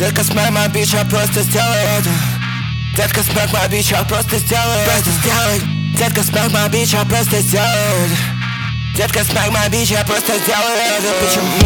Детка, смак мой бич, я просто сделаю это. Детка, смак мой бич, я просто сделаю это. Детка, смак мой бич, я просто сделаю это. Детка, смак мой бич, я просто сделаю это. Bitch,